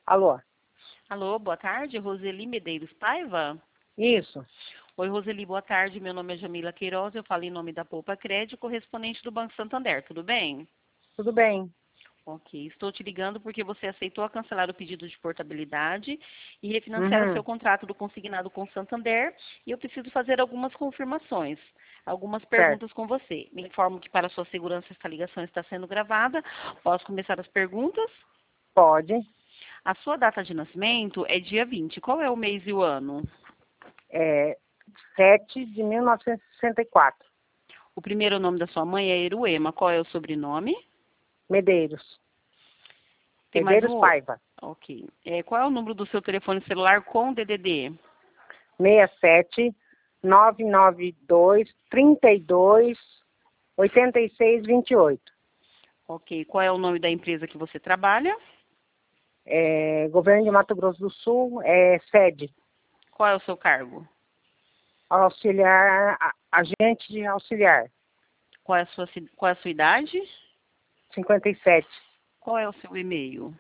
Alô? Alô, boa tarde, Roseli Medeiros Paiva. Isso. Oi, Roseli, boa tarde. Meu nome é Jamila Queiroz, eu falo em nome da Poupa Crédito, correspondente do Banco Santander, tudo bem? Tudo bem. Ok, estou te ligando porque você aceitou a cancelar o pedido de portabilidade e refinanciar o seu Uhum. contrato do consignado com o Santander e eu preciso fazer algumas confirmações, algumas Certo. perguntas com você. Me informo que para sua segurança esta ligação está sendo gravada. Posso começar as perguntas? Pode. A sua data de nascimento é dia 20. Qual é o mês e o ano? É 7 de 1964. O primeiro nome da sua mãe é Eruema. Qual é o sobrenome? Medeiros. Tem mais Medeiros um. Paiva. Ok. Qual é o número do seu telefone celular com DDD? 67 992 32 86 28. Ok. Qual é o nome da empresa que você trabalha? Governo de Mato Grosso do Sul, sede. Qual é o seu cargo? Auxiliar, agente de auxiliar. Qual é a sua idade? 57. Qual é o seu e-mail?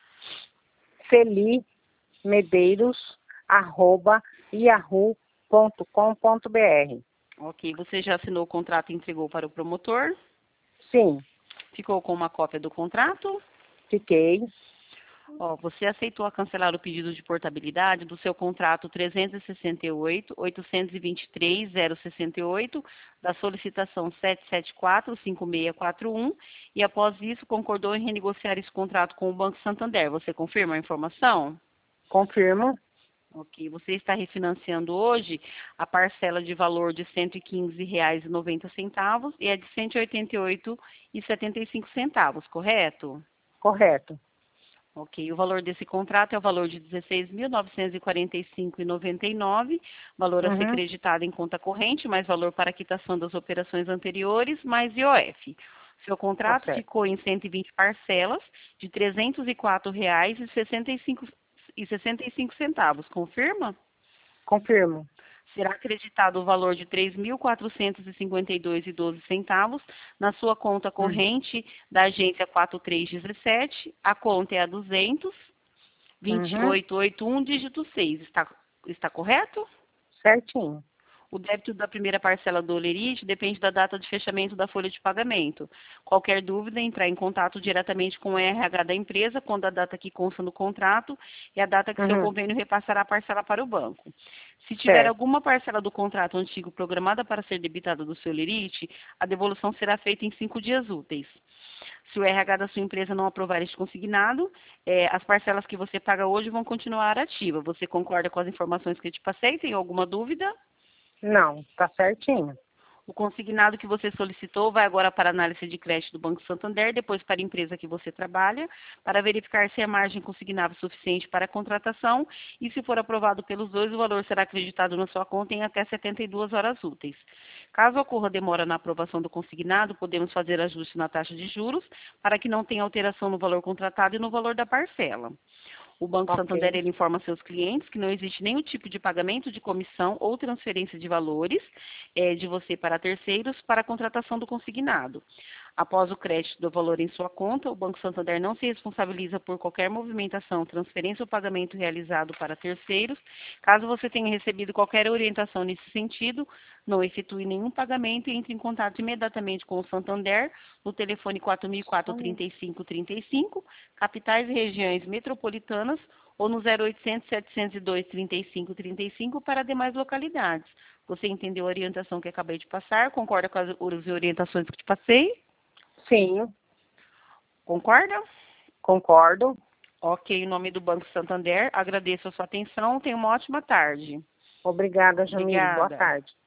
celimedeiros@yahoo.com.br. Ok. Você já assinou o contrato e entregou para o promotor? Sim, Ficou com uma cópia do contrato? fiquei. Ó, você aceitou a cancelar o pedido de portabilidade do seu contrato 368.823.068 da solicitação 774-5641 e após isso concordou em renegociar esse contrato com o Banco Santander. Você confirma a informação? Confirmo. Ok. Você está refinanciando hoje a parcela de valor de R$ 115,90 e a de R$ 188,75, correto? Correto. Ok, o valor desse contrato é o valor de R$ 16.945,99, valor a ser Uhum. creditado em conta corrente, mais valor para quitação das operações anteriores, mais IOF. Seu Tá contrato certo. ficou em 120 parcelas de R$ 304,65, confirma? Confirmo. Será acreditado o valor de R$ 3.452,12 na sua conta Hum. corrente da agência 4317. A conta é a 200 Uhum. 2881, dígito 6. Está correto? Certinho. O débito da primeira parcela do Olerite depende da data de fechamento da folha de pagamento. Qualquer dúvida, entrar em contato diretamente com o RH da empresa, quando a data que consta no contrato e a data que seu Uhum. convênio repassará a parcela para o banco. Se tiver Certo. alguma parcela do contrato antigo programada para ser debitada do seu Olerite, a devolução será feita em 5 dias úteis. Se o RH da sua empresa não aprovar este consignado, as parcelas que você paga hoje vão continuar ativas. Você concorda com as informações que eu te passei? Tem alguma dúvida? Não, tá certinho. O consignado que você solicitou vai agora para a análise de crédito do Banco Santander, depois para a empresa que você trabalha, para verificar se a margem consignada é suficiente para a contratação e, se for aprovado pelos dois, o valor será acreditado na sua conta em até 72 horas úteis. Caso ocorra demora na aprovação do consignado, podemos fazer ajuste na taxa de juros para que não tenha alteração no valor contratado e no valor da parcela. O Banco Santander Ok. ele informa seus clientes que não existe nenhum tipo de pagamento de comissão ou transferência de valores de você para terceiros para a contratação do consignado. Após o crédito do valor em sua conta, o Banco Santander não se responsabiliza por qualquer movimentação, transferência ou pagamento realizado para terceiros. Caso você tenha recebido qualquer orientação nesse sentido, não efetue nenhum pagamento e entre em contato imediatamente com o Santander no telefone 4004-3535, capitais e regiões metropolitanas, ou no 0800 702 3535 para demais localidades. Você entendeu a orientação que acabei de passar? Concorda com as orientações que te passei? Sim, Concorda? concordo. Ok, em nome do Banco Santander, agradeço a sua atenção. Tenha uma ótima tarde. Obrigada, Jamile. Boa Obrigada. tarde.